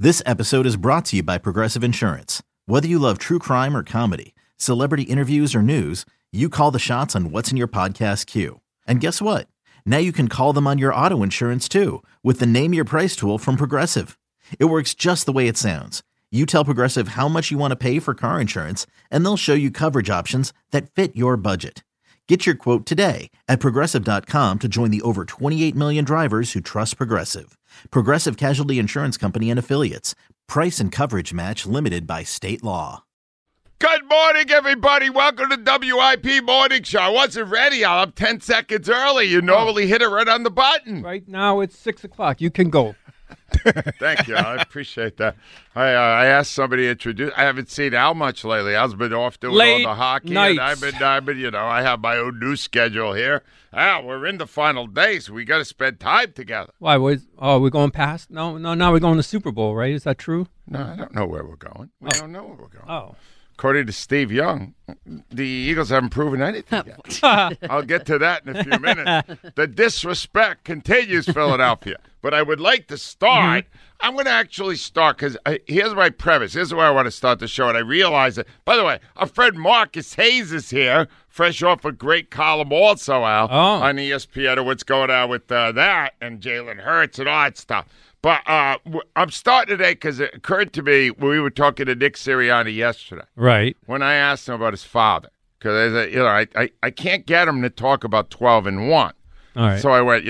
This episode is brought to you by Progressive Insurance. Whether you love true crime or comedy, celebrity interviews or news, you call the shots on what's in your podcast queue. And guess what? Now you can call them on your auto insurance too with the Name Your Price tool from Progressive. It works just the way it sounds. You tell Progressive how much you want to pay for car insurance, and they'll show you coverage options that fit your budget. Get your quote today at Progressive.com to join the over 28 million drivers who trust Progressive. Progressive Casualty Insurance Company and Affiliates. Price and coverage match limited by state law. Good morning, everybody. Welcome to WIP Morning Show. I wasn't ready. I'm up 10 seconds early. You normally hit it right on the button. Right now it's 6 o'clock. You can go. Thank you. I appreciate that. I asked somebody to introduce. I haven't seen Al much lately. Al's been off doing Late all the hockey. nights. And I've been, I have my own new schedule here. Al, we're in the final days. We got to spend time together. Why? We're going past? No. Now we're going to Super Bowl, right? Is that true? No, I don't know where we're going. We don't know where we're going. Oh. According to Steve Young, the Eagles haven't proven anything yet. I'll get to that in a few minutes. The disrespect continues, Philadelphia. But I would like to start. I'm going to actually start because here's my premise. Here's where I want to start the show. And I realize that, by the way, our friend Marcus Hayes is here, fresh off a great column also, Al, on ESPN of what's going on with that and Jalen Hurts and all that stuff. But I'm starting today because it occurred to me when we were talking to Nick Sirianni yesterday. Right. When I asked him about his father. Because, I can't get him to talk about 12-1. All right. So I went,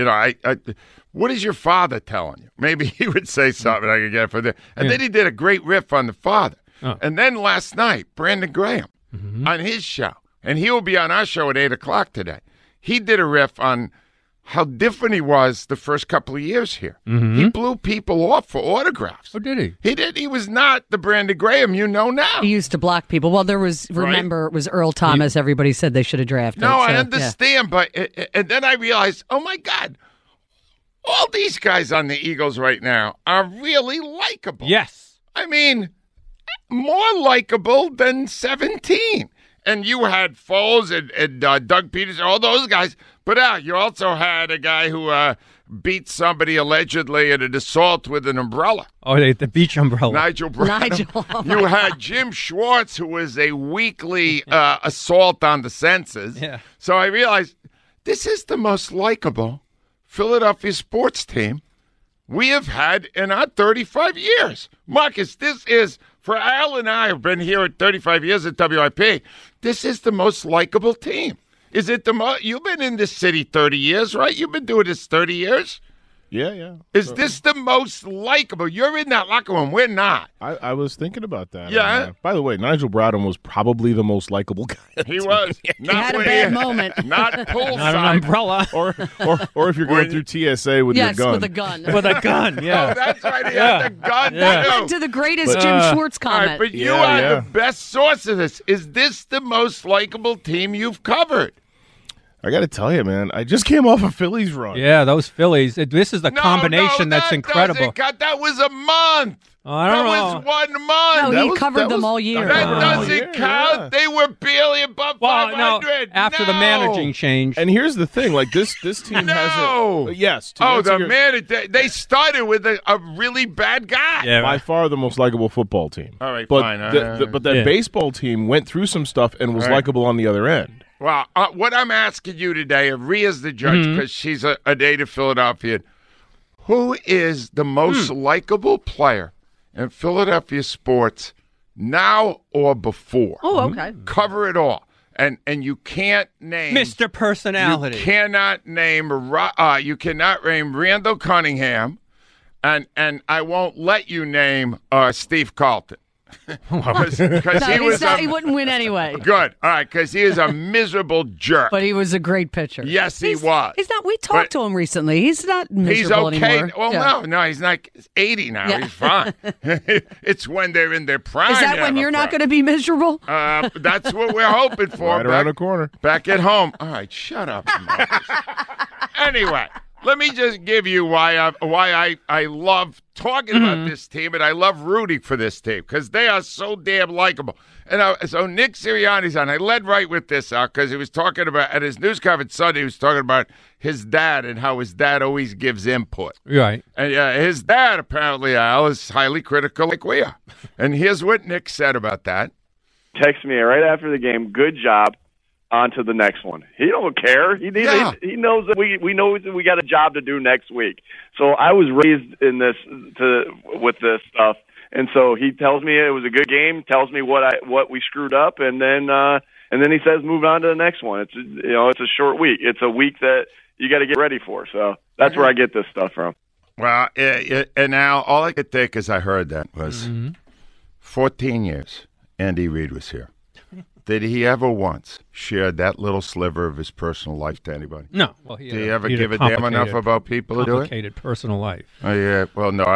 what is your father telling you? Maybe he would say something I could get from there. And then he did a great riff on the father. Oh. And then last night, Brandon Graham on his show, and he will be on our show at 8 o'clock today. He did a riff on how different he was the first couple of years here. He blew people off for autographs. Oh, did he? He did. He was not the Brandon Graham you know now. He used to block people. Well, there was, remember, it was Earl Thomas. Everybody said they should have drafted. No, I understand, but and then I realized, oh, my God, all these guys on the Eagles right now are really likable. Yes. I mean, more likable than 17. And you had Foles and Doug Peterson, all those guys. But you also had a guy who beat somebody allegedly in an assault with an umbrella. Oh, the beach umbrella. Nigel Bradham. You had Jim Schwartz, who was a weekly assault on the senses. Yeah. So I realized this is the most likable Philadelphia sports team we have had in our 35 years. Marcus, this is, for Al and I have been here at 35 years at WIP, this is the most likable team. Is it the most? You've been in this city 30 years, right? You've been doing this 30 years? Yeah. Is this the most likable? You're in that locker room. We're not. I was thinking about that. Yeah. By the way, Nigel Bradham was probably the most likable guy. He was. He had a bad moment. Not poolside. Not an umbrella. or if you're going through TSA with your gun. Yes, with a gun. With a gun, yeah. Oh, that's right. He had the gun. That led to the greatest Jim Schwartz All right, comment. but you are the best source of this. Is this the most likable team you've covered? I got to tell you, man, I just came off a Phillies run. Yeah, those Phillies. This is the combination that's incredible. That was a month. I don't know. That was 1 month. No, he covered them all year. That doesn't count. Yeah. They were barely above 500. After the managing change. And here's the thing, like this team hasn't. Yes. They started with a really bad guy. Yeah, by far the most likable football team. All right, but fine. But that baseball team went through some stuff and was likable on the other end. Well, what I'm asking you today, Rhea's the judge because she's a native Philadelphian. Who is the most likable player in Philadelphia sports now or before? Oh, okay. Cover it all. And you can't name Mr. Personality. You cannot name Randall Cunningham, and I won't let you name Steve Carlton. Because he wouldn't win anyway. Good. All right, because he is a miserable jerk. But he was a great pitcher. Yes, he was. He's not. We talked to him recently. He's not miserable anymore. Well, no, he's not 80 now. Yeah. He's fine. It's when they're in their prime. Is that when you're not going to be miserable? That's what we're hoping for. Right around the corner. Back at home. All right, shut up. Anyway. Let me just give you why I love talking about this team and I love rooting for this team because they are so damn likable. And so Nick Sirianni's on. I led right with this because he was talking about at his news conference Sunday. He was talking about his dad and how his dad always gives input. Right. And his dad apparently, Al, is highly critical like we are. And here's what Nick said about that. Text me right after the game. Good job. On to the next one. He don't care. He knows that we know that we got a job to do next week. So I was raised in this with this stuff, and so he tells me it was a good game. Tells me what we screwed up, and then he says move on to the next one. It's it's a short week. It's a week that you got to get ready for. So that's where I get this stuff from. Well, and now all I could think as I heard that was 14 years. Andy Reid was here. Did he ever once share that little sliver of his personal life to anybody? No. Well, did he ever give a damn enough about people to do it? Complicated personal life. Oh, yeah. Well, no.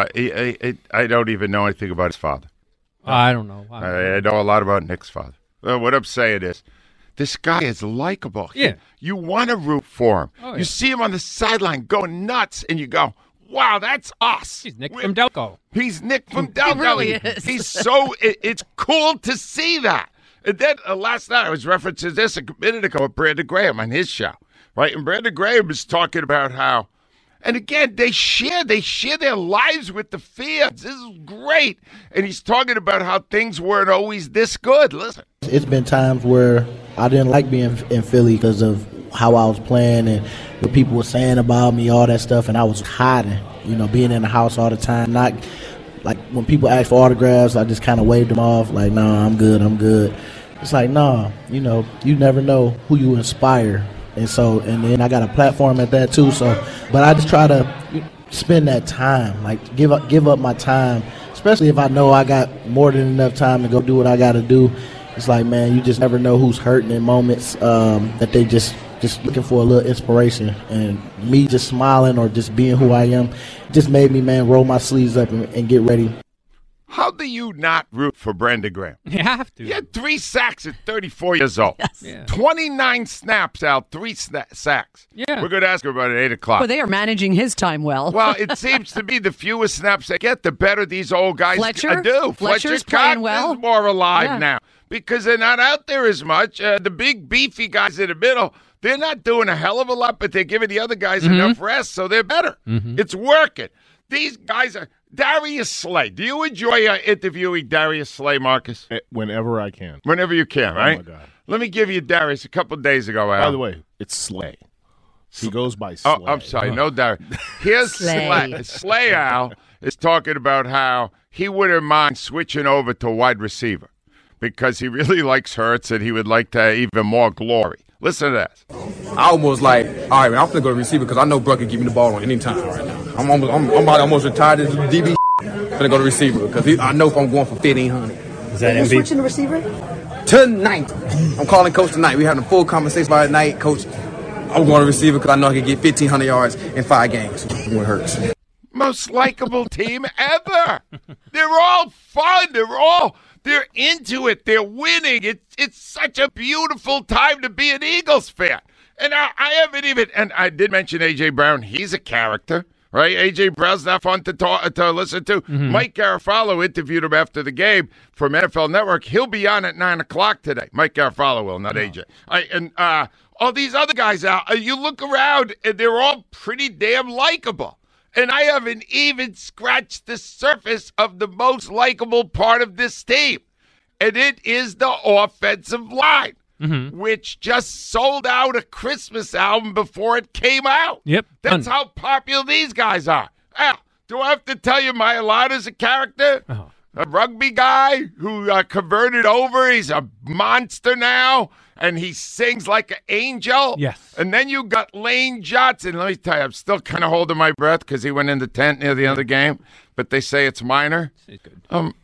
I don't even know anything about his father. I don't know. I know a lot about Nick's father. What I'm saying is, this guy is likable. Yeah. You want to root for him. Oh, yeah. You see him on the sideline going nuts, and you go, wow, that's us. He's Nick from Delco. He's Nick from Delco. He really is. He's so, it's cool to see that. And then last night I was referencing this a minute ago with Brandon Graham on his show, right? And Brandon Graham was talking about how, and again, they share their lives with the fans. This is great. And he's talking about how things weren't always this good. Listen. It's been times where I didn't like being in Philly because of how I was playing and what people were saying about me, all that stuff, and I was hiding, being in the house all the time. Not like when people ask for autographs, I just kind of waved them off, like, nah, I'm good. It's like, nah, you never know who you inspire. And then I got a platform at that too. So, but I just try to spend that time, like give up my time, especially if I know I got more than enough time to go do what I got to do. It's like, man, you just never know who's hurting in moments that they just looking for a little inspiration. And me just smiling or just being who I am just made me, man, roll my sleeves up and get ready. How do you not root for Brandon Graham? You have to. He had 3 sacks at 34 years old. Yes. Yeah. 29 snaps out, 3 sacks. Yeah. We're going to ask her about it at 8 o'clock. Well, they are managing his time well. Well, it seems to be the fewest snaps they get, the better these old guys Fletcher? do. Fletcher's Fletcher Cox playing well. is more alive Yeah. now because they're not out there as much. The big, beefy guys in the middle, they're not doing a hell of a lot, but they're giving the other guys enough rest, so they're better. It's working. These guys are... Darius Slay. Do you enjoy interviewing Darius Slay, Marcus? Whenever I can. Whenever you can, right? Oh, my God. Let me give you Darius a couple days ago, Al. By the way, it's Slay. He goes by Slay. Oh, I'm sorry. No, Darius. Here's Slay. Slay, Al, is talking about how he wouldn't mind switching over to wide receiver because he really likes Hurts and he would like to have even more glory. Listen to this. I almost like, all right, man, I'm finna go to receiver because I know Bruck can give me the ball on any time right now. I'm almost retired as DB. Finna go to receiver because I know if I'm going for 1,500. Is that MVP? Switching to receiver? Tonight. I'm calling Coach tonight. We're having a full conversation about it tonight. Coach, I'm going to receiver because I know I can get 1,500 yards in 5 games. It hurts. Most likable team ever. They're all fun. They're into it. They're winning. It's such a beautiful time to be an Eagles fan. And I haven't even, and I did mention A.J. Brown. He's a character, right? A.J. Brown's not fun to listen to. Mike Garafolo interviewed him after the game from NFL Network. He'll be on at 9 o'clock today. Mike Garafolo will, not A.J. And all these other guys out, you look around, and they're all pretty damn likable. And I haven't even scratched the surface of the most likable part of this team. And it is the offensive line, which just sold out a Christmas album before it came out. Yep. That's how popular these guys are. Al, do I have to tell you Mailata's a character? Oh. A rugby guy who converted over. He's a monster now, and he sings like an angel. Yes. And then you got Lane Johnson. Let me tell you, I'm still kind of holding my breath because he went in the tent near the end of the game, but they say it's minor. It's good.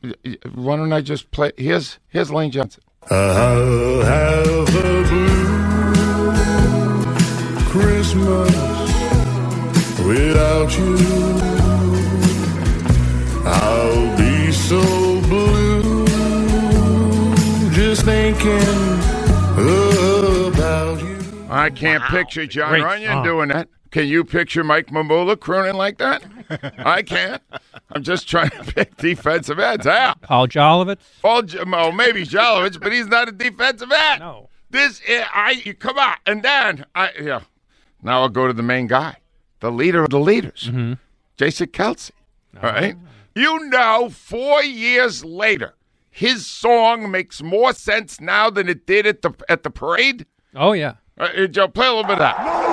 Why don't I just play? Here's Lane Johnson. I'll have a blue Christmas without you. I'll be so blue just thinking about you. I can't picture John Great Runyon song. doing that. Can you picture Mike Mamula crooning like that? I can't. I'm just trying to pick defensive ends. Al. Paul Jolovitz. Well, maybe Jolovitz, but he's not a defensive end. No. Come on. And then, now I'll go to the main guy, the leader of the leaders, Jason Kelce. All right? 4 years later, his song makes more sense now than it did at the parade. Oh, yeah. Joe, play a little bit of that.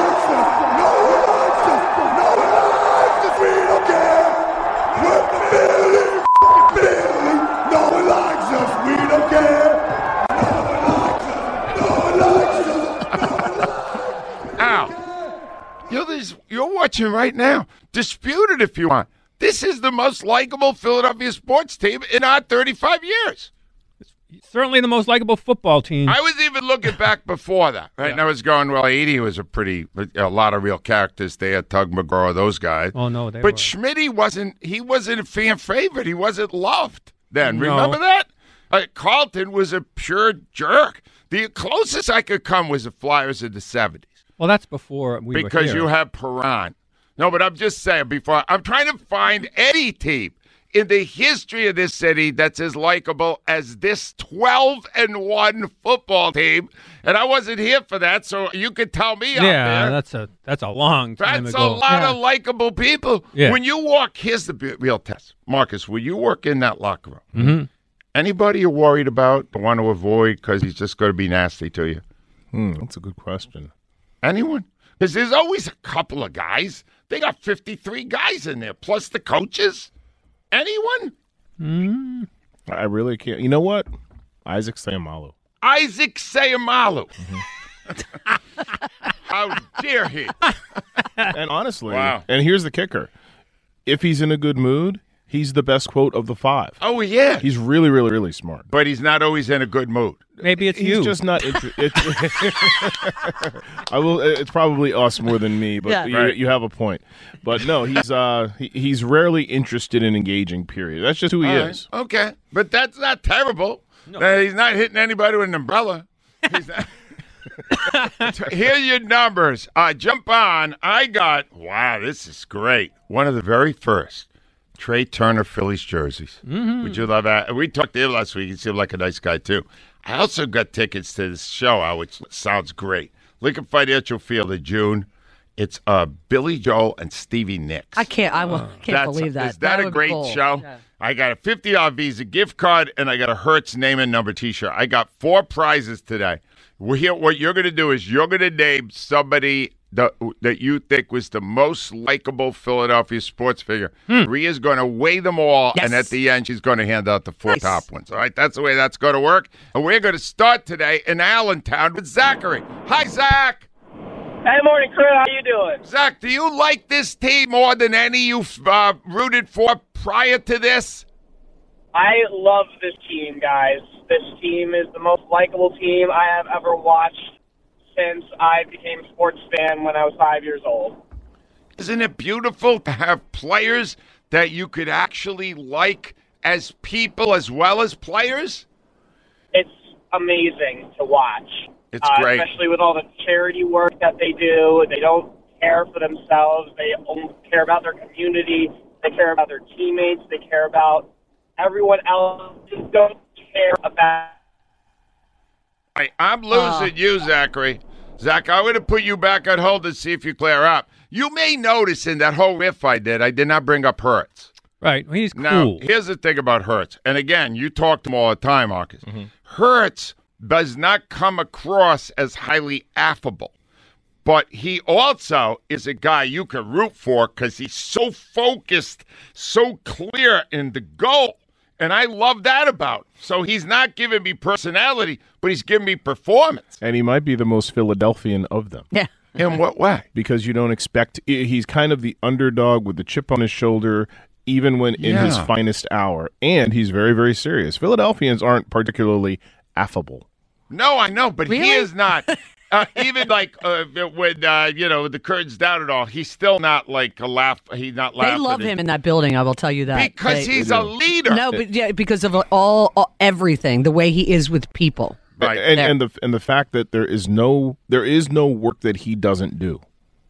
You're watching right now. Dispute it if you want. This is the most likable Philadelphia sports team in our 35 years. Certainly the most likable football team. I was even looking back before that, right? Yeah. And I was going, 80 was a lot of real characters there. Tug McGraw, those guys. Oh, no, they But were. Schmitty wasn't a fan favorite. He wasn't loved then. No. Remember that? Carlton was a pure jerk. The closest I could come was the Flyers in the 70s. Well, that's before we because were here. You have Perron. No, but I'm just saying, I'm trying to find any team in the history of this city that's as likable as this 12-1 football team, and I wasn't here for that, so you could tell me out there. Yeah, that's a long time that's ago. That's a lot of likable people. Yeah. When you walk, here's the real test. Marcus, when you work in that locker room, anybody you're worried about, want to avoid because he's just going to be nasty to you? That's a good question. Anyone? Because there's always a couple of guys. They got 53 guys in there, plus the coaches. Anyone? I really can't. You know what? Isaac Seumalo. Isaac Seumalo. How dare he? And honestly, wow. And here's the kicker. If he's in a good mood, he's the best quote of the 5. Oh, yeah. He's really, really, really smart. But he's not always in a good mood. Maybe it's he's you. He's just not interested. It's probably us more than me, but you have a point. But no, he's rarely interested in engaging, period. That's just who he is. Right. Okay. But that's not terrible. No. He's not hitting anybody with an umbrella. He's not. Here are your numbers. Jump on. Wow, this is great. One of the very first Trey Turner Phillies jerseys. Would you love that? We talked to him last week. He seemed like a nice guy, too. I also got tickets to this show, which sounds great. Lincoln Financial Field in June. It's Billy Joel and Stevie Nicks. I can't believe that. Is that a great show? Yeah. I got a $50 Visa gift card, and I got a Hertz name and number T-shirt. I got 4 prizes today. What you're going to do is you're going to name somebody that you think was the most likable Philadelphia sports figure. Rhea's going to weigh them all, and at the end, she's going to hand out the 4 top ones. All right, that's the way that's going to work. And we're going to start today in Allentown with Zachary. Hi, Zach. Hey, morning, crew. How you doing? Zach, do you like this team more than any you've rooted for prior to this? I love this team, guys. This team is the most likable team I have ever watched since I became a sports fan when I was 5 years old. Isn't it beautiful to have players that you could actually like as people as well as players? It's amazing to watch. It's great. Especially with all the charity work that they do. They don't care for themselves. They only care about their community. They care about their teammates. They care about everyone else. They don't care about... Hey, I'm losing you, Zachary. Zach, I'm going to put you back on hold and see if you clear up. You may notice in that whole riff I did not bring up Hertz. Right. He's cool. Now, here's the thing about Hertz. And again, you talk to him all the time, Marcus. Hertz does not come across as highly affable. But he also is a guy you can root for because he's so focused, so clear in the goal. And I love that about him. So he's not giving me personality, but he's giving me performance. And he might be the most Philadelphian of them. Yeah. In what way? Because you don't expect – he's kind of the underdog with the chip on his shoulder, even when in his finest hour. And he's very, very serious. Philadelphians aren't particularly affable. No, I know, but really? He is not. Even like when the curtain's down and all, he's still not like a laugh. He's not laughing. They love him in that building. I will tell you that because he's a leader. No, but because of everything, the way he is with people. Right, and the fact that there is no work that he doesn't do.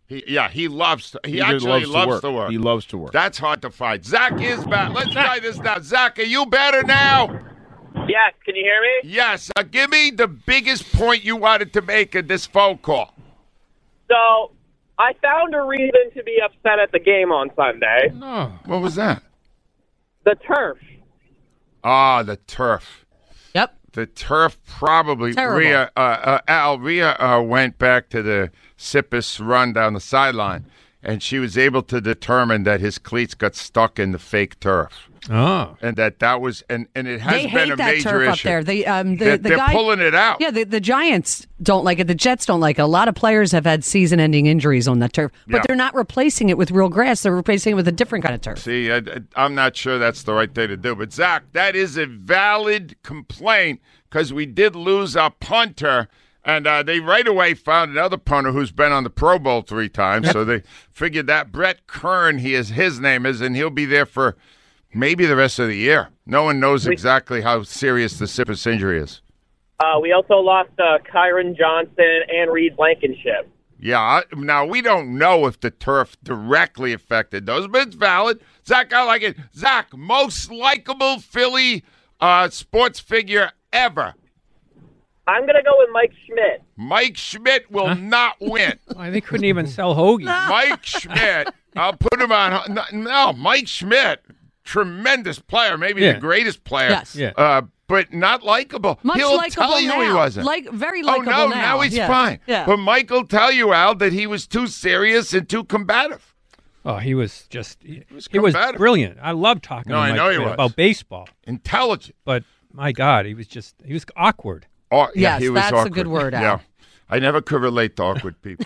He loves to. He just actually loves to work. He loves to work. That's hard to find. Zach is back. Let's try this now. Zach, are you better now? Yes, can you hear me? Yes. Give me the biggest point you wanted to make in this phone call. So, I found a reason to be upset at the game on Sunday. No. What was that? The turf. Ah, the turf. Yep. The turf probably. Terrible. Rhea went back to the Sippis run down the sideline, and she was able to determine that his cleats got stuck in the fake turf. Oh. And that was, and it has They been hate a that major turf issue. up there. They're The guy, pulling it out. Yeah, the Giants don't like it. The Jets don't like it. A lot of players have had season-ending injuries on that turf, but Yeah. they're not replacing it with real grass. They're replacing it with a different kind of turf. See, I'm not sure that's the right thing to do. But, Zach, that is a valid complaint because we did lose our punter, and they right away found another punter who's been on the Pro Bowl 3 times. So they figured that Brett Kern, his name is, and he'll be there for maybe the rest of the year. No one knows exactly how serious the Sippis injury is. We also lost Kyron Johnson and Reed Blankenship. Yeah, now we don't know if the turf directly affected those, but it's valid. Zach, I like it. Zach, most likable Philly sports figure ever. I'm going to go with Mike Schmidt. Mike Schmidt will not win. They couldn't even sell hoagies. Mike Schmidt, I'll put him on. No, Mike Schmidt, tremendous player, maybe the greatest player. Yes. Yeah. But not likable. Much He'll likable tell you now. he wasn't. Very Oh, likable no, now. he's Yeah. fine. Yeah. But Mike will tell you, Al, that he was too serious and too combative. Oh, he was just he was combative. brilliant. I love talking No, to I Mike know he Schmidt was. about baseball. Intelligent. But my God, he was awkward. Oh, yeah, Yes, he was that's a awkward. good word, Al. Yeah. I never could relate to awkward people.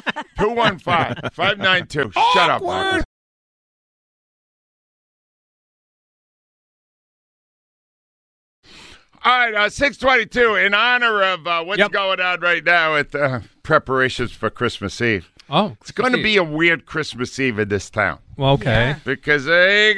215-592. Shut up, Marcus. All right, 622, in honor of what's going on right now with preparations for Christmas Eve. Oh, it's going to be a weird Christmas Eve in this town. Well, okay. Yeah. Because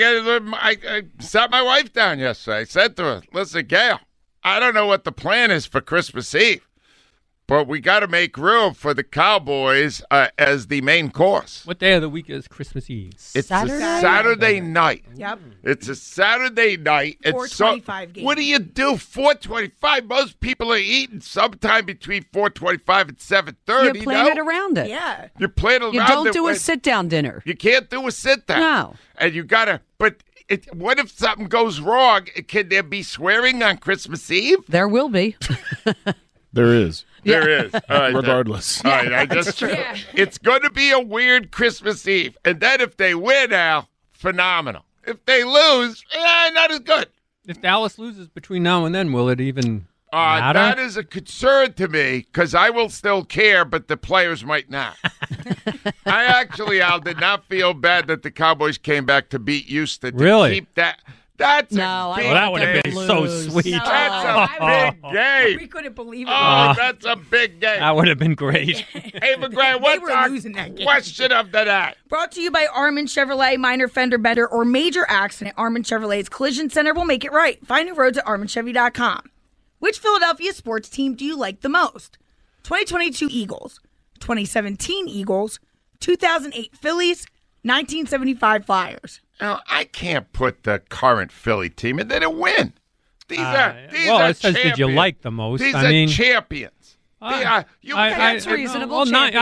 I sat my wife down yesterday. I said to her, listen, Gail, I don't know what the plan is for Christmas Eve, but we got to make room for the Cowboys as the main course. What day of the week is Christmas Eve? It's a Saturday night. Yep. It's a Saturday night. It's 4:25 game. What do you do? 4:25. Most people are eating sometime between 4:25 and 7:30. You plan it around it. Yeah. You plan around it. You don't do a with- sit-down dinner. You can't do a sit-down. No. And you got to, but what if something goes wrong? Can there be swearing on Christmas Eve? There will be. There is. There is. All right, regardless. All right, it's going to be a weird Christmas Eve. And then if they win, Al, phenomenal. If they lose, not as good. If Dallas loses between now and then, will it even matter? That is a concern to me because I will still care, but the players might not. I actually, Al, did not feel bad that the Cowboys came back to beat Houston. To Really? Keep that. That's No, a I big Well, that would have game. been so sweet. No. That's a big game. We couldn't believe it. Oh, that's a big game. That would have been great. Hey, McGrath, what's were our losing that game. question of the night? Brought to you by Armin Chevrolet. Minor fender bender or major accident, Armin Chevrolet's Collision Center will make it right. Find new roads at ArminChevy.com. Which Philadelphia sports team do you like the most? 2022 Eagles, 2017 Eagles, 2008 Phillies, 1975 Flyers. Now, I can't put the current Philly team in there to win. These are it says did you champions. like the most. These I are mean, champions. That's reasonable.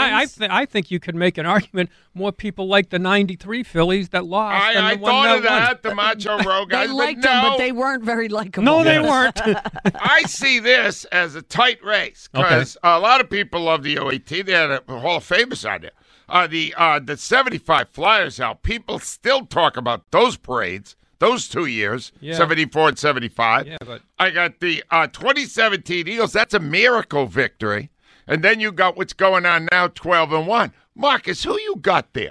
I think you could make an argument. More people like the '93 Phillies that lost than I the one thought of that that, the Macho Rowe guys. They liked but them, no, but they weren't very likable. No, they weren't. I see this as a tight race because a lot of people love the 08 team. They had a Hall of Famers on there. The 75 Flyers out. People still talk about those parades. Those 2 years, Yeah. 74 and 75. Yeah, but I got the 2017 Eagles. That's a miracle victory. And then you got what's going on now, 12-1. Marcus, who you got there?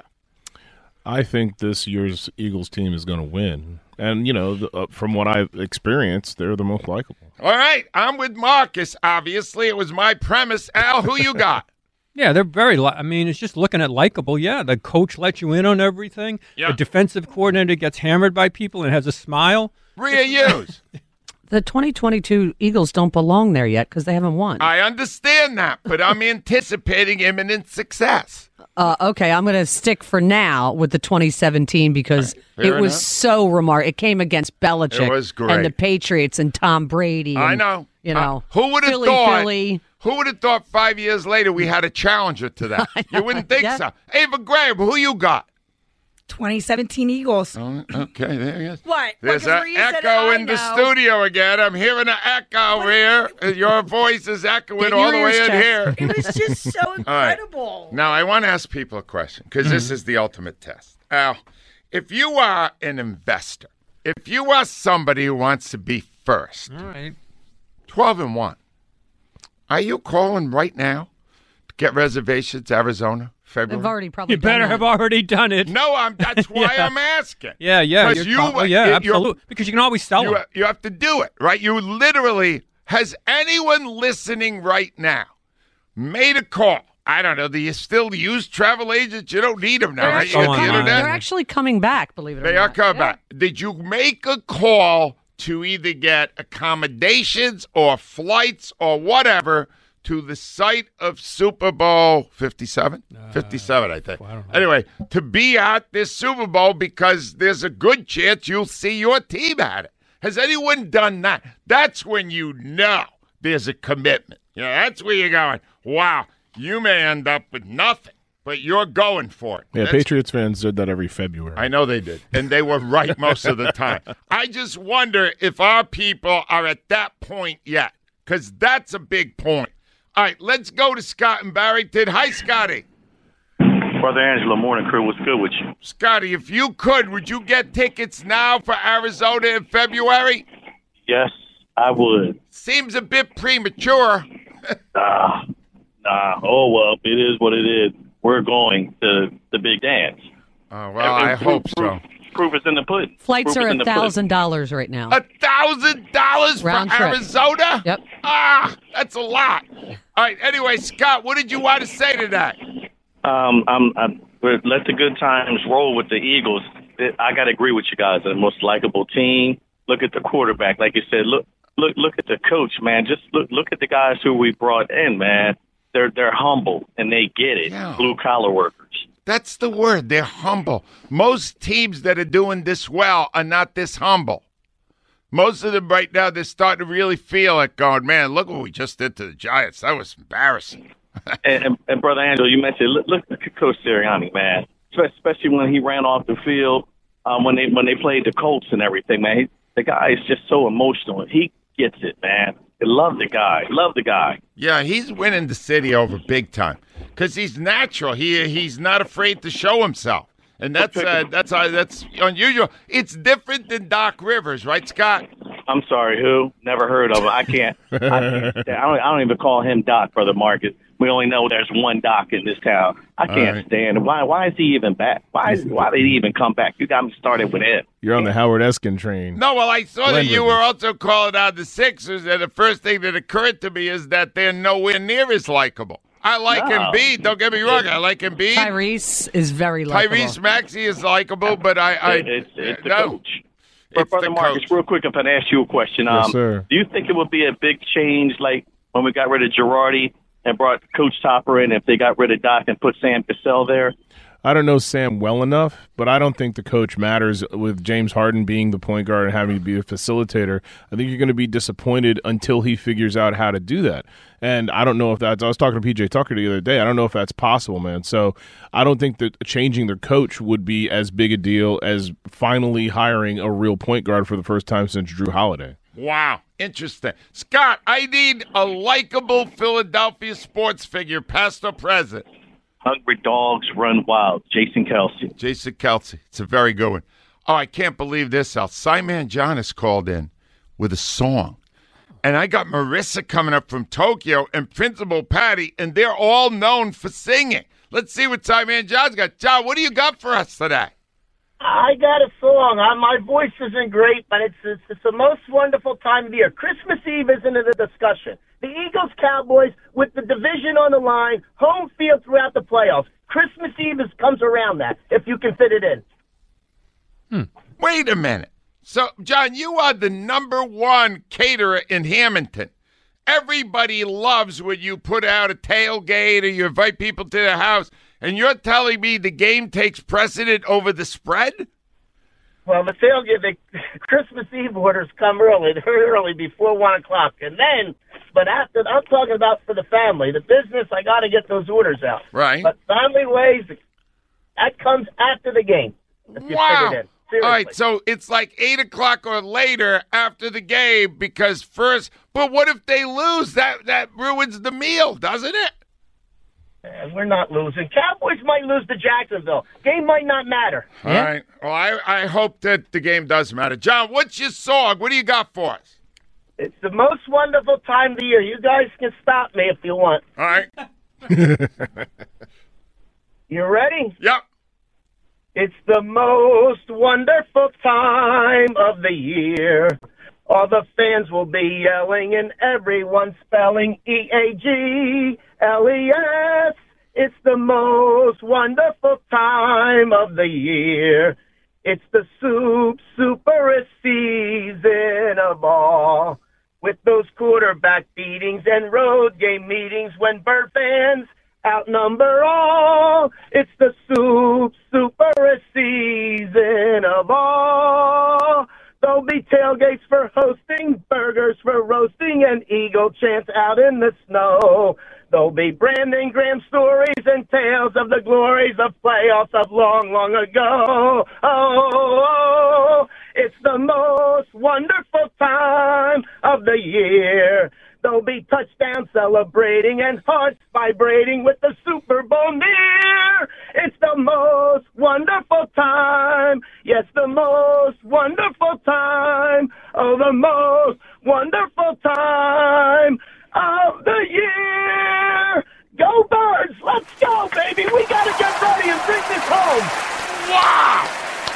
I think this year's Eagles team is going to win. And, from what I've experienced, they're the most likable. All right, I'm with Marcus. Obviously, it was my premise. Al, who you got? yeah, they're very. I mean, it's just looking at likable. Yeah, the coach lets you in on everything. Yeah. The defensive coordinator gets hammered by people and has a smile. Rhea Hughes. The 2022 Eagles don't belong there yet because they haven't won. I understand that, but I'm anticipating imminent success. Okay, I'm going to stick for now with the 2017 because it was so remarkable. It came against Belichick It was great. and the Patriots and Tom Brady. I and, know. You know, who would have thought? Philly. Who would have thought 5 years later we had a challenger to that? You wouldn't think so. Ava Graham, who you got? 2017 Eagles. Oh, okay, there he is. What? There's an an echo in the studio again. I'm hearing an echo here. Your voice is echoing all the way in here. It was just so incredible. Right. Now, I want to ask people a question because this is the ultimate test. Al, if you are an investor, if you are somebody who wants to be first, All right. 12-1, are you calling right now to get reservations to Arizona? February? They've already probably You better have already done it. No, that's why I'm asking. Yeah. Absolutely. Because you can always sell them. You have to do it, right? You literally, has anyone listening right now made a call? I don't know. Do you still use travel agents? You don't need them now, right? You got the internet. They're actually coming back, believe it or not. They are coming back. Did you make a call to either get accommodations or flights or whatever to the site of Super Bowl 57? 57, I think. Well, I anyway, to be at this Super Bowl because there's a good chance you'll see your team at it. Has anyone done that? That's when you know there's a commitment. That's where you're going, wow, you may end up with nothing, but you're going for it. Yeah, Patriots fans did that every February. I know they did, and they were right most of the time. I just wonder if our people are at that point yet, because that's a big point. All right, let's go to Scott in Barrington. Hi, Scotty. Brother Angelo, morning crew. What's good with you? Scotty, if you could, would you get tickets now for Arizona in February? Yes, I would. Seems a bit premature. Nah. Oh, well, it is what it is. We're going to the big dance. Oh, well, I hope so. Proof is in the pudding. Flights are $1,000 right now. $1,000 for Round trip. Arizona? Yep. That's a lot. All right, anyway, Scott, what did you want to say to that? Let the good times roll with the Eagles. I got to agree with you guys. They're the most likable team. Look at the quarterback. Like you said, look at the coach, man. Just look at the guys who we brought in, man. They're humble, and they get it. Yeah. Blue-collar workers. That's the word. They're humble. Most teams that are doing this well are not this humble. Most of them right now, they're starting to really feel it going, man, look what we just did to the Giants. That was embarrassing. and Brother Angelo, you mentioned, look at Coach Sirianni, man, especially when he ran off the field, when they played the Colts and everything, man. The guy is just so emotional. He gets it, man. I love the guy. Yeah, he's winning the city over big time because he's natural. He's not afraid to show himself, and that's unusual. It's different than Doc Rivers, right, Scott? I'm sorry, who? Never heard of him. I can't. I don't even call him Doc, Brother Marcus. We only know there's one Doc in this town. I can't stand him. Why is he even back? Why did he even come back? You got me started with him. You're on the Howard Eskin train. No, well, I saw that you were also calling out the Sixers, and the first thing that occurred to me is that they're nowhere near as likable. I like Embiid. Don't get me wrong. I like Embiid. Tyrese is very likable. Tyrese Maxey is likable, but it's the coach. Brother Marcus, real quick, if I ask you a question. Yes, sir. Do you think it would be a big change, like when we got rid of Girardi and brought Coach Topper in, if they got rid of Doc and put Sam Cassell there? I don't know Sam well enough, but I don't think the coach matters with James Harden being the point guard and having to be a facilitator. I think you're going to be disappointed until he figures out how to do that. And I don't know if that's – I was talking to P.J. Tucker the other day. I don't know if that's possible, man. So I don't think that changing their coach would be as big a deal as finally hiring a real point guard for the first time since Drew Holiday. Wow. Interesting. Scott, I need a likable Philadelphia sports figure, past or present. Hungry Dogs Run Wild, Jason Kelce. Jason Kelce. It's a very good one. Oh, I can't believe this, Al. Simon Jonas called in with a song. And I got Marissa coming up from Tokyo and Principal Patty, and they're all known for singing. Let's see what Simon John's got. John, what do you got for us today? I got a song. My voice isn't great, but it's the most wonderful time of year. Christmas Eve isn't a discussion. The Eagles-Cowboys with the division on the line, home field throughout the playoffs. Christmas Eve comes around that, if you can fit it in. Wait a minute. So, John, you are the number one caterer in Hamilton. Everybody loves when you put out a tailgate or you invite people to their house. and you're telling me the game takes precedent over the spread? Well, the tailgate, the Christmas Eve orders come early before 1 o'clock, and then. But after, I'm talking about for the family, the business. I got to get those orders out. Right. But family ways, that comes after the game. If you Wow. fit it in. Seriously. All right, so it's like 8 o'clock or later after the game because first. But what if they lose? That ruins the meal, doesn't it? We're not losing. Cowboys might lose to Jacksonville. Game might not matter. All right. Well, I hope that the game does matter. John, what's your song? What do you got for us? It's the most wonderful time of the year. You guys can stop me if you want. All right. You ready? Yep. It's the most wonderful time of the year. All the fans will be yelling and everyone spelling EAGLES. It's the most wonderful time of the year. It's the superest season of all. With those quarterback beatings and road game meetings when Bird fans outnumber all. It's the superest season of all. There'll be tailgates for hosting, burgers for roasting, and Eagle chants out in the snow. There'll be Brandon Graham stories and tales of the glories of playoffs of long, long ago. Oh, it's the most wonderful time of the year. There'll be touchdowns celebrating and hearts vibrating with the Super Bowl near. It's the most wonderful time. Yes, the most wonderful time. Oh, the most wonderful time of the year. Go Birds! Let's go, baby! We gotta get ready and bring this home. Wow!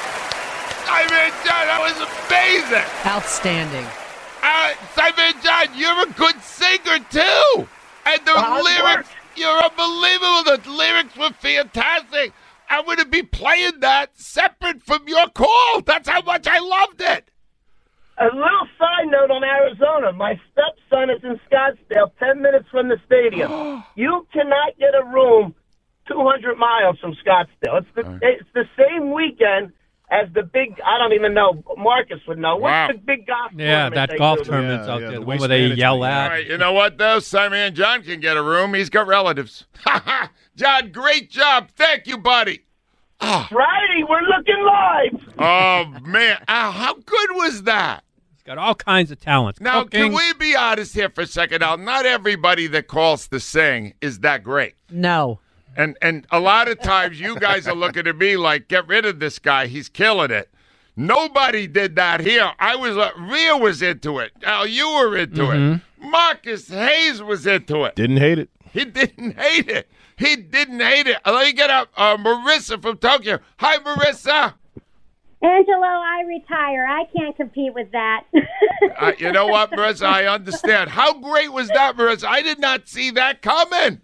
I mean, John, that was amazing. Outstanding. Simon John, you're a good singer too, and the lyrics, you're unbelievable. The lyrics were fantastic. I'm going to be playing that separate from your call. That's how much I loved it. A little side note on Arizona. My stepson is in Scottsdale, 10 minutes from the stadium. You cannot get a room 200 miles from Scottsdale. It's the same weekend as the big, I don't even know, Marcus would know. Wow. What's the big golf Yeah, tournament that they golf do? tournament's out there. the The one waste where they management. yell All at. right, you know what, though? Simon John can get a room. He's got relatives. John, great job. Thank you, buddy. Friday, we're looking live. Oh, man. How good was that? He's got all kinds of talents. Now, Cooking. can we be honest here for a second? Now, not everybody that calls to sing is that great. No. And a lot of times you guys are looking at me like, get rid of this guy. He's killing it. Nobody did that here. Rhea was into it. Al, you were into it. Marcus Hayes was into it. Didn't hate it. He didn't hate it. He didn't hate it. Let me get up Marissa from Tokyo. Hi, Marissa. Angelo, I retire. I can't compete with that. You know what, Marissa? I understand. How great was that, Marissa? I did not see that coming.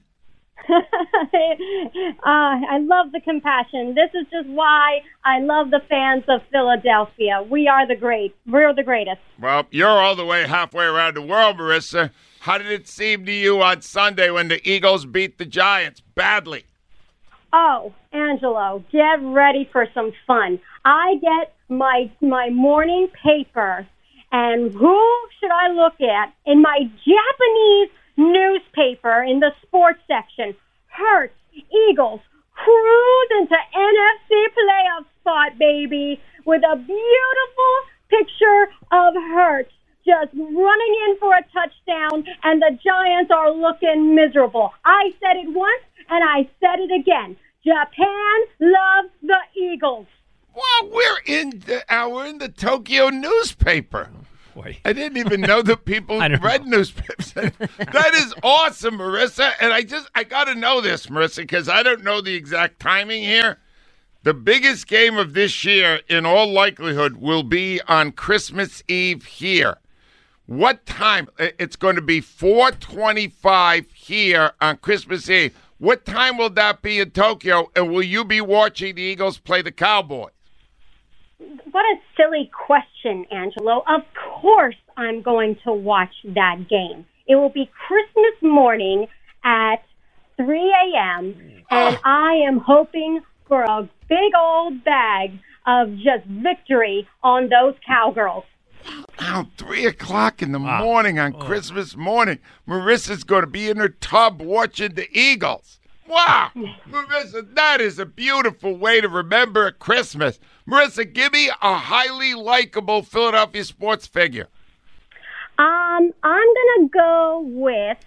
I love the compassion. This is just why I love the fans of Philadelphia. We are the great. We're the greatest. Well, you're all the way halfway around the world, Marissa. How did it seem to you on Sunday when the Eagles beat the Giants badly? Oh, Angelo, get ready for some fun. I get my morning paper, and who should I look at? In my Japanese newspaper in the sports section, Hurts, Eagles, cruise into NFC playoff spot, baby, with a beautiful picture of Hurts just running in for a touchdown, and the Giants are looking miserable. I said it once, and I said it again. Japan loves the Eagles. Well, we're in the Tokyo newspaper. Boy. I didn't even know that people read newspapers. That is awesome, Marissa. And I got to know this, Marissa, because I don't know the exact timing here. The biggest game of this year, in all likelihood, will be on Christmas Eve here. What time? It's going to be 4:25 here on Christmas Eve. What time will that be in Tokyo? And will you be watching the Eagles play the Cowboys? What a silly question, Angelo. Of course I'm going to watch that game. It will be Christmas morning at 3 a.m., and I am hoping for a big old bag of just victory on those Cowgirls. Now, 3 o'clock in the morning on Christmas morning, Marissa's going to be in her tub watching the Eagles. Wow. Marissa, that is a beautiful way to remember Christmas. Marissa, give me a highly likable Philadelphia sports figure. I'm going to go with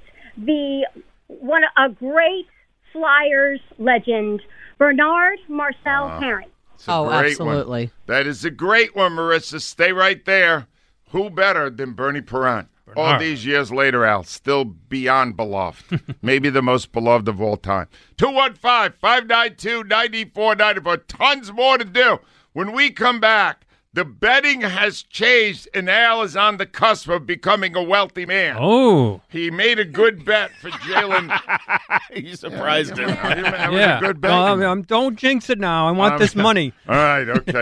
a great Flyers legend, Bernard Marcel Herring. Absolutely. One. That is a great one, Marissa. Stay right there. Who better than Bernie Perrin? All these years later, Al, still beyond beloved. Maybe the most beloved of all time. 215-592-9494. Tons more to do. When we come back, the betting has changed, and Al is on the cusp of becoming a wealthy man. Oh. He made a good bet for Jalen. You surprised him. That was a good bet. No, don't jinx it now. I want this money. All right, okay.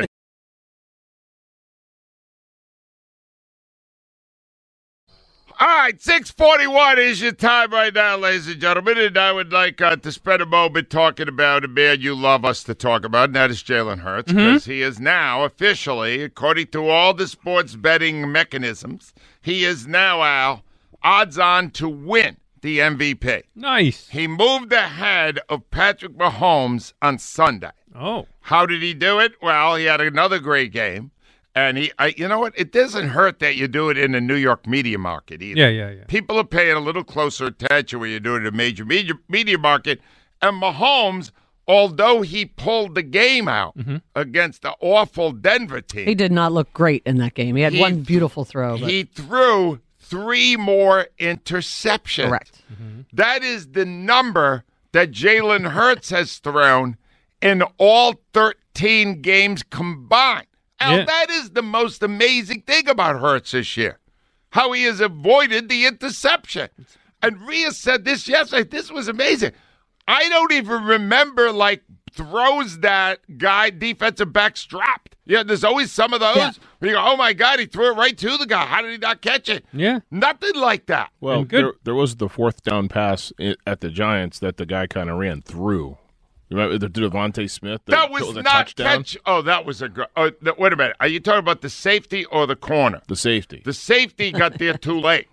All right, 6:41 is your time right now, ladies and gentlemen, and I would like to spend a moment talking about a man you love us to talk about, and that is Jalen Hurts, because he is now officially, according to all the sports betting mechanisms, he is now, Al, odds-on to win the MVP. Nice. He moved ahead of Patrick Mahomes on Sunday. Oh. How did he do it? Well, he had another great game. And you know what? It doesn't hurt that you do it in the New York media market either. Yeah. People are paying a little closer attention when you're doing it in a major media market. And Mahomes, although he pulled the game out against the awful Denver team. He did not look great in that game. He had one beautiful throw. But... He threw 3 more interceptions. Correct. That is the number that Jalen Hurts has thrown in all 13 games combined. Al, that is the most amazing thing about Hurts this year, how he has avoided the interception. And Rhea said this yesterday. This was amazing. I don't even remember, throws that guy, defensive back, strapped. Yeah, there's always some of those where you go, oh, my God, he threw it right to the guy. How did he not catch it? Yeah. Nothing like that. Well, there was the 4th down pass at the Giants that the guy kind of ran through. You remember the Devontae Smith? That was not touchdown? catch. Oh, that was a good. Wait a minute. Are you talking about the safety or the corner? The safety. The safety got there too late.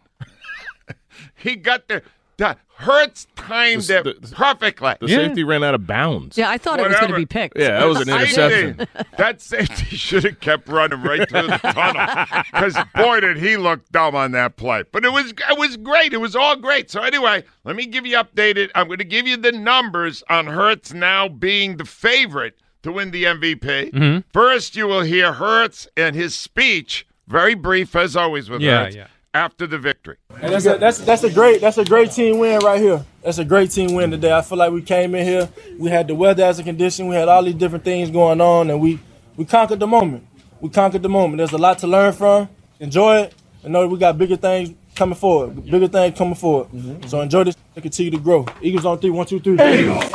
He got there. Hurts timed it perfectly. The safety ran out of bounds. Yeah, I thought it was going to be picked. Yeah, that was an interception. That safety should have kept running right through the tunnel. Because, boy, did he look dumb on that play. But it was great. It was all great. So, anyway, let me give you updated. I'm going to give you the numbers on Hurts now being the favorite to win the MVP. First, you will hear Hurts and his speech, very brief as always with Hurts, after the victory. And that's a great team win right here. That's a great team win today. I feel like we came in here, we had the weather as a condition, we had all these different things going on, and we conquered the moment. There's a lot to learn from. Enjoy it, and know we got bigger things coming forward. So enjoy this and continue to grow. Eagles on 3, 1, 2, 3.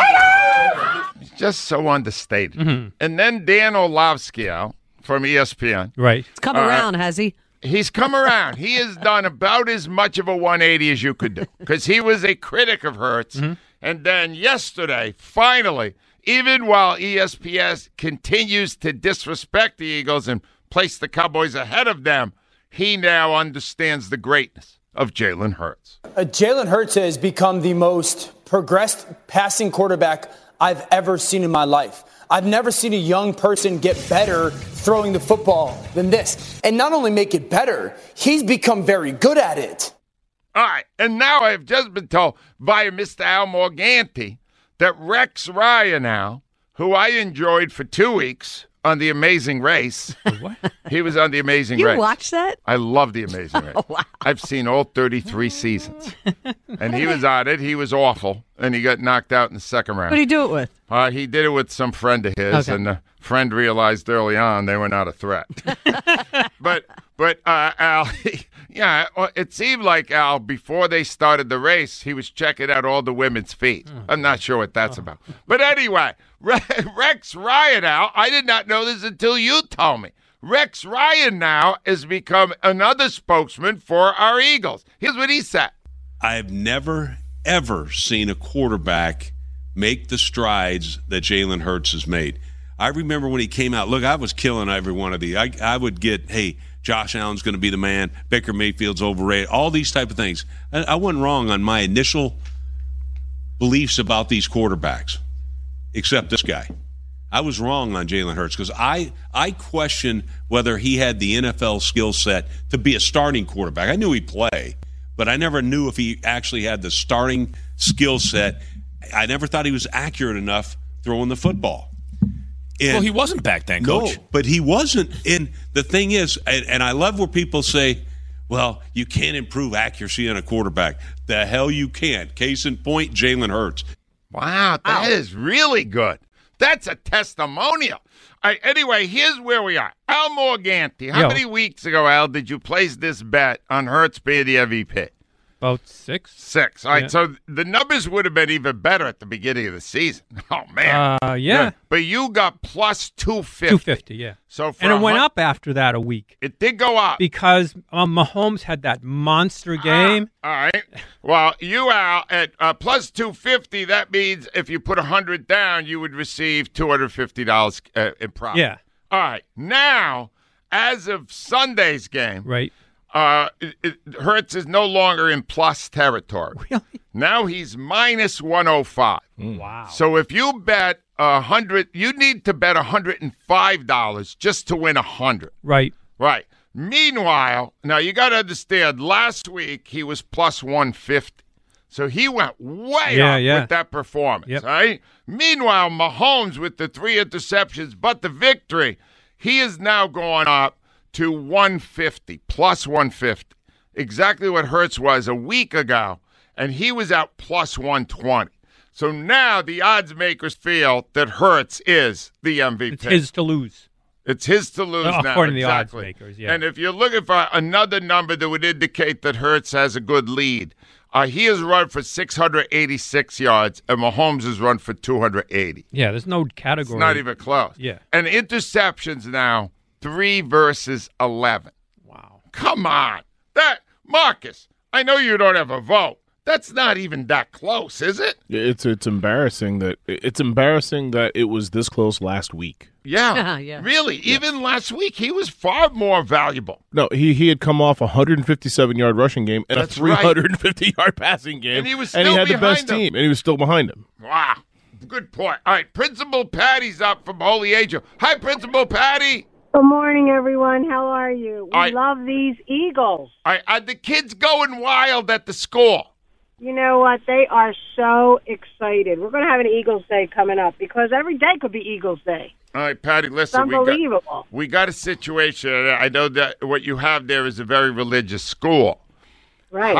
It's just so understated. And then Dan Orlovsky from ESPN. Right. It's come around, has he? He's come around. He has done about as much of a 180 as you could do because he was a critic of Hurts. And then yesterday, finally, even while ESPN continues to disrespect the Eagles and place the Cowboys ahead of them, he now understands the greatness of Jalen Hurts. Jalen Hurts has become the most progressed passing quarterback I've ever seen in my life. I've never seen a young person get better throwing the football than this. And not only make it better, he's become very good at it. All right, and now I've just been told by Mr. Al Morganti that Rex Ryan now, who I enjoyed for 2 weeks on The Amazing Race. What? He was on The Amazing Race. You watched that? I love The Amazing Race. Oh, wow. I've seen all 33 seasons. And he was on it. He was awful, and he got knocked out in the second round. What did he do it with? He did it with some friend of his, and the friend realized early on they were not a threat. But Al, it seemed like, Al, before they started the race, he was checking out all the women's feet. I'm not sure what that's about. But anyway, Rex Ryan, Al, I did not know this until you told me. Rex Ryan now has become another spokesman for our Eagles. Here's what he said. I've never, ever seen a quarterback make the strides that Jalen Hurts has made. I remember when he came out, look, I was killing every one of these. I would get, hey, Josh Allen's going to be the man, Baker Mayfield's overrated, all these type of things. I wasn't wrong on my initial beliefs about these quarterbacks, except this guy. I was wrong on Jalen Hurts because I questioned whether he had the NFL skill set to be a starting quarterback. I knew he'd play, but I never knew if he actually had the starting skill set. I never thought he was accurate enough throwing the football. Well, he wasn't back then, Coach. No, but he wasn't. And the thing is, and I love where people say, well, you can't improve accuracy on a quarterback. The hell you can't. Case in point, Jalen Hurts. Wow, that is really good. That's a testimonial. Anyway, here's where we are. Al Morganti, how many weeks ago, Al, did you place this bet on Hurts being the MVP? About 6. 6. All right, so the numbers would have been even better at the beginning of the season. Oh, man. Yeah. But you got plus 250. 250, yeah. So and it went up after that a week. It did go up. Because Mahomes had that monster game. All right. Well, you are at plus 250. That means if you put 100 down, you would receive $250 in profit. Yeah. All right. Now, as of Sunday's game. Right. Hurts is no longer in plus territory. Really? Now he's minus 105. Wow. So if you bet 100, you need to bet $105 just to win 100. Right. Right. Meanwhile, now you got to understand, last week he was plus 150. So he went way up with that performance, right? Meanwhile, Mahomes with the 3 interceptions, but the victory, he is now going up to 150, plus 150. Exactly what Hurts was a week ago, and he was at plus 120. So now the odds makers feel that Hurts is the MVP. It's his to lose. It's his to lose now. According to the odds makers, yeah. And if you're looking for another number that would indicate that Hurts has a good lead, he has run for 686 yards, and Mahomes has run for 280. Yeah, there's no category. It's not even close. Yeah. And interceptions now, 3 versus 11. Wow. Come on. Marcus, I know you don't have a vote. That's not even that close, is it? It's embarrassing that it was this close last week. Yeah. Yeah. Really? Yeah. Even last week, he was far more valuable. No, he had come off a 157-yard rushing game and That's a 350-yard passing game. And he was still had the best behind him. team, and he was still behind him. Wow. Good point. All right, Principal Patty's up from Holy Angel. Hi, Principal Patty. Good morning, everyone. How are you? We love these Eagles. Are the kids going wild at the school? You know what? They are so excited. We're going to have an Eagles Day coming up because every day could be Eagles Day. All right, Patty, listen. It's unbelievable. We got a situation. I know that what you have there is a very religious school. Right,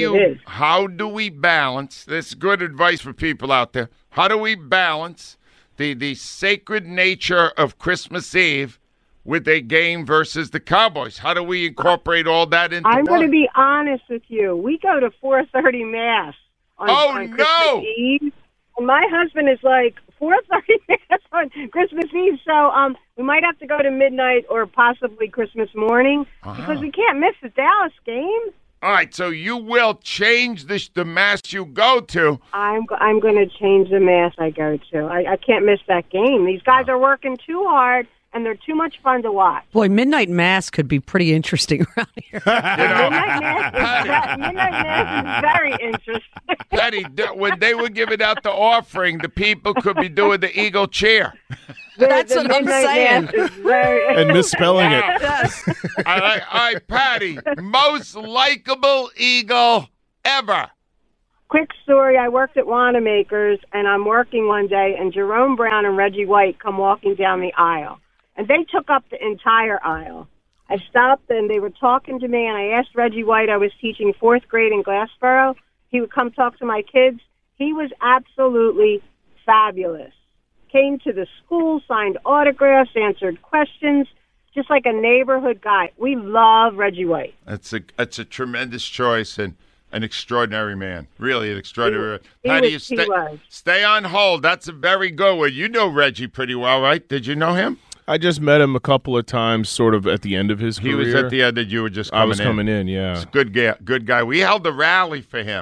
How do we balance, this is good advice for people out there, how do we balance the sacred nature of Christmas Eve with a game versus the Cowboys? How do we incorporate all that into I'm going to be honest with you. We go to 4:30 Mass on Christmas Eve. And my husband is like, 4:30 Mass on Christmas Eve. So we might have to go to midnight or possibly Christmas morning because we can't miss the Dallas game. All right, so you will change the Mass you go to. I'm going to change the Mass I go to. I can't miss that game. These guys are working too hard, and they're too much fun to watch. Boy, Midnight Mass could be pretty interesting around here. Midnight Mass is very interesting. Patty, when they were giving out the offering, the people could be doing the Eagle cheer. That's what I'm saying. And misspelling it. Yes. All right, Patty, most likable Eagle ever. Quick story, I worked at Wanamaker's, and I'm working one day, and Jerome Brown and Reggie White come walking down the aisle. And they took up the entire aisle. I stopped, and they were talking to me, and I asked Reggie White, I was teaching 4th grade in Glassboro. He would come talk to my kids. He was absolutely fabulous. Came to the school, signed autographs, answered questions, just like a neighborhood guy. We love Reggie White. That's a tremendous choice and an extraordinary man. Really an extraordinary man. Patty, stay on hold. That's a very good one. You know Reggie pretty well, right? Did you know him? I just met him a couple of times sort of at the end of his career. He was at the end that you were just coming in. I was coming in, yeah. He's a good guy. We held a rally for him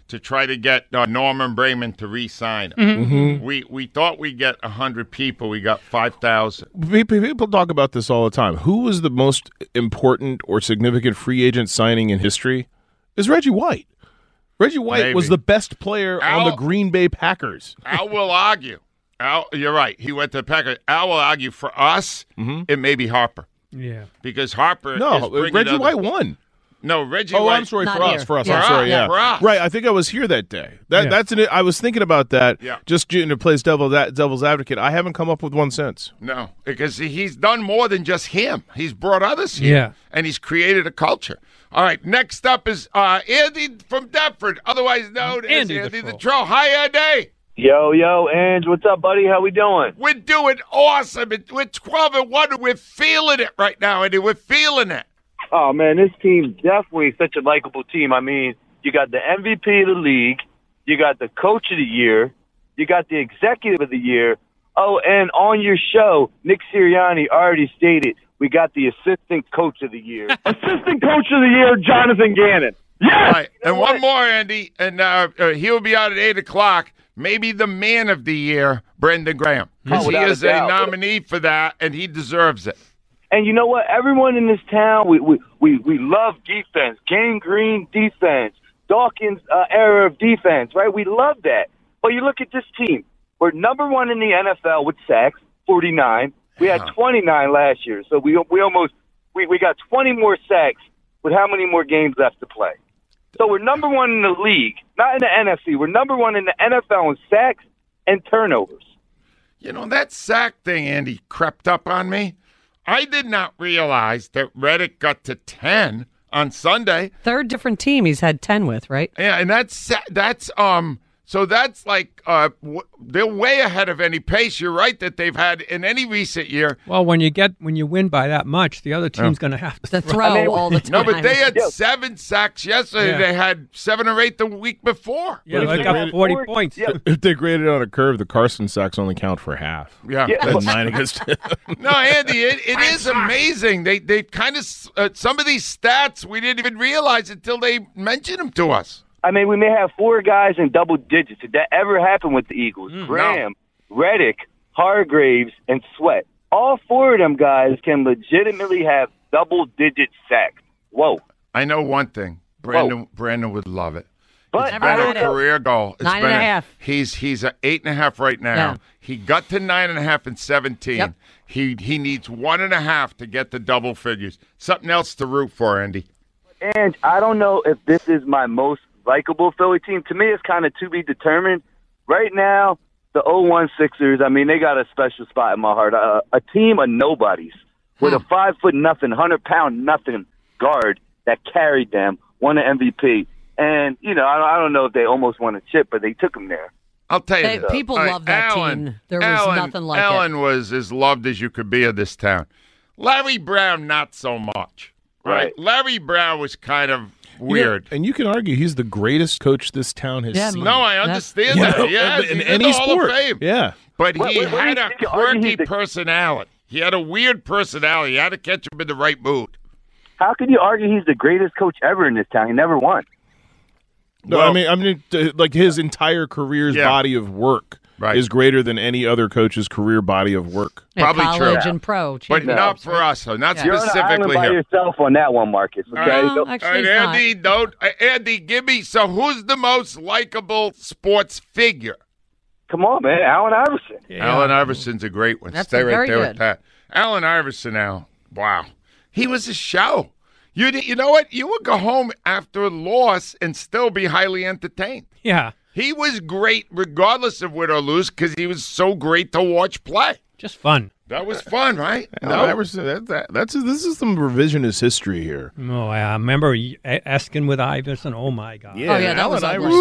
to try to get Norman Brayman to re-sign him. Mm-hmm. We thought we'd get 100 people. We got 5,000. People talk about this all the time. Who was the most important or significant free agent signing in history? Is Reggie White. Reggie White was the best player on the Green Bay Packers. Al will argue. Al, you're right. He went to the Packers. Al will argue for us, it may be Harper. Yeah. Because Harper No, is bringing Reggie other- White won. No, Reggie Oh, White. I'm sorry, Not for here. us. For us. Yeah. I'm sorry, yeah. For us. Right, I think I was here that day. That's it. I was thinking about that. Yeah. Just to play devil's advocate. I haven't come up with one since. No, because he's done more than just him. He's brought others here. Yeah. And he's created a culture. All right, next up is Andy from Deptford, otherwise known as Andy Andy the the Troll. Hi, Andy. Yo, Ange, what's up, buddy? How we doing? We're doing awesome. We're 12-1, and we're feeling it right now, Andy. We're feeling it. Oh, man, this team definitely such a likable team. I mean, you got the MVP of the league, you got the coach of the year, you got the executive of the year. Oh, and on your show, Nick Sirianni already stated we got the assistant coach of the year. Assistant coach of the year, Jonathan Gannon. Yes! All right, and one more, Andy, and he'll be out at 8 o'clock. Maybe the man of the year, Brendan Graham, because he without is a a doubt. nominee for that, and he deserves it. And you know what? Everyone in this town, we love defense. Gang Green defense. Dawkins' era of defense, right? We love that. But you look at this team. We're number one in the NFL with sacks, 49. We had 29 last year. So we got 20 more sacks with how many more games left to play? So we're number one in the league, not in the NFC. We're number one in the NFL in sacks and turnovers. You know, that sack thing, Andy, crept up on me. I did not realize that Reddick got to 10 on Sunday. Third different team he's had 10 with, right? Yeah, and that's so that's like they're way ahead of any pace. You're right that they've had in any recent year. Well, when you win by that much, the other team's going to have to throw all the time. No, but they had 7 sacks yesterday. Yeah. They had 7 or 8 the week before. Yeah, they got 40 points. If they graded on a curve, the Carson sacks only count for half. Yeah. That's 9 against 10. No, Andy, it is amazing. They kind of some of these stats we didn't even realize until they mentioned them to us. I mean, we may have 4 guys in double digits. Did that ever happen with the Eagles? Graham, Reddick, Hargraves, and Sweat. All 4 of them guys can legitimately have double-digit sacks. Whoa. I know one thing. Brandon would love it. But It's been a career goal. It's 9.5. He's at 8.5 right now. Yeah. He got to 9.5 in 17. Yep. He needs 1.5 to get the double figures. Something else to root for, Andy. And I don't know if this is my most likable Philly team. To me, it's kind of to be determined. Right now, the 0-1 Sixers, I mean, they got a special spot in my heart. A team of nobodies with a 5'0" 100-pound nothing guard that carried them, won an MVP. And, you know, I don't know if they almost won a chip, but they took him there. I'll tell you this. People All right, love that Allen, team. There was Allen, nothing like Allen it. was as loved as you could be of this town. Larry Brown, not so much. Right? Larry Brown was kind of weird. And you can argue he's the greatest coach this town has seen. No, I understand that. Yeah, in he's any the Hall sport. of Fame. Yeah. But Wait, he wait, had a you can argue quirky he's the- personality. He had a weird personality. You had to catch him in the right mood. How can you argue he's the greatest coach ever in this town? He never won. No, I mean, like his entire career's body of work is greater than any other coach's career body of work. Yeah, Probably college true. and pro. But not for us, though. Not You're on an island specifically by here. yourself on that one, Marcus. Okay? No, Don't- actually, All right, it's not. Andy, give me. So, who's the most likable sports figure? Come on, man. Allen Iverson. Allen Iverson's a great one. That's Stay right very there good. with that. Allen Iverson now. Wow. He was a show. You know what? You would go home after a loss and still be highly entertained. Yeah. He was great regardless of win or lose because he was so great to watch play. Just fun. That was fun, right? Allen Iverson, this is some revisionist history here. Oh, I remember Eskin with Iverson. Oh, my God. Yeah, that Allen was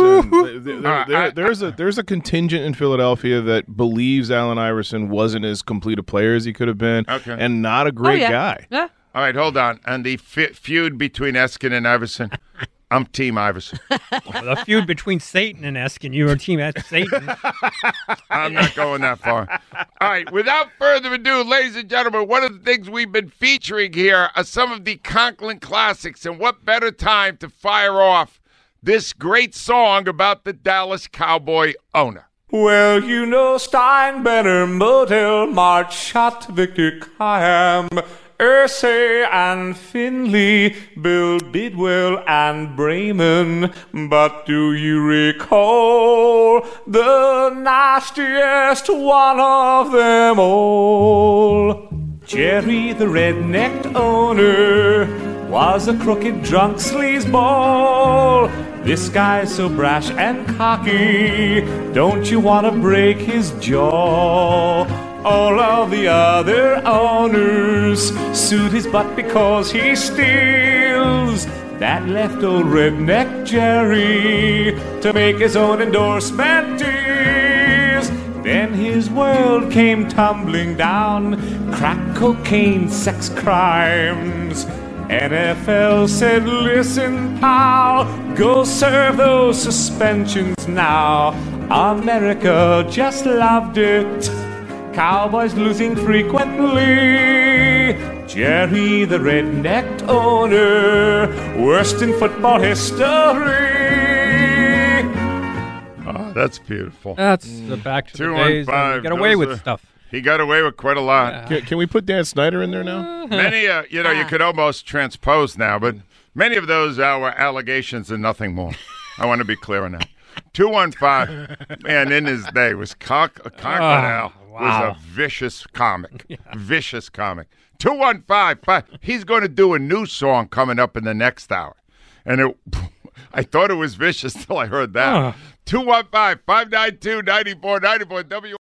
Iverson. There's a contingent in Philadelphia that believes Allen Iverson wasn't as complete a player as he could have been, and not a great guy. Yeah. All right, hold on. And the feud between Eskin and Iverson, I'm Team Iverson. The feud between Satan and Eskin. You were team at Satan. I'm not going that far. All right, without further ado, ladies and gentlemen, one of the things we've been featuring here are some of the Conklin classics, and what better time to fire off this great song about the Dallas Cowboy owner. Well, you know Steinbrenner, Modell, Marchant, Victor Kiam, Irsay and Finley, Bill Bidwell and Bremen. But do you recall the nastiest one of them all? Jerry, the red-necked owner, was a crooked drunk sleazeball. This guy's so brash and cocky, don't you want to break his jaw? All of the other owners sued his butt because he steals. That left old redneck Jerry to make his own endorsement deals. Then his world came tumbling down, crack cocaine, sex crimes. NFL said, listen, pal, go serve those suspensions now. America just loved it. Cowboys losing frequently. Jerry, the red-necked owner, worst in football history. Oh, that's beautiful. That's the back to the days. Get away with stuff. He got away with quite a lot. Can we put Dan Snyder in there now? Many, you could almost transpose now, but many of those were allegations and nothing more. I want to be clear on that. 215, man, in his day was Conklin was a vicious comic. Yeah. Vicious comic. 215, he's going to do a new song coming up in the next hour. And I thought it was vicious till I heard that. 215-592-9494 W.